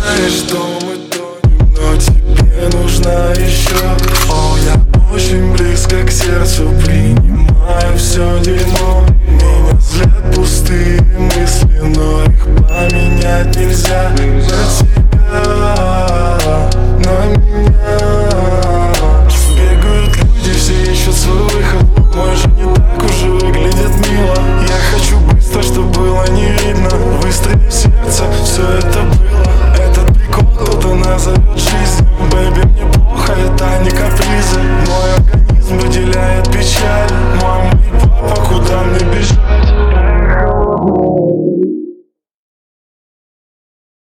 знаешь, что мы тонем, но тебе нужна еще. О, я очень близко к сердцу, принимаю все дерьмо. Меня злят пустые мысли, но их поменять нельзя. На тебя, на меня бегают люди, все ищут свой выход. Мой же не так уже выглядит мило. Я хочу быстро, чтоб было не видно. Выстрели в сердце, все это было. Этот прикол кто-то назовет жизнью. Бэйби, мне плохо, это не капризы. Мой организм выделяет печаль. Мама и папа, куда мне бежать?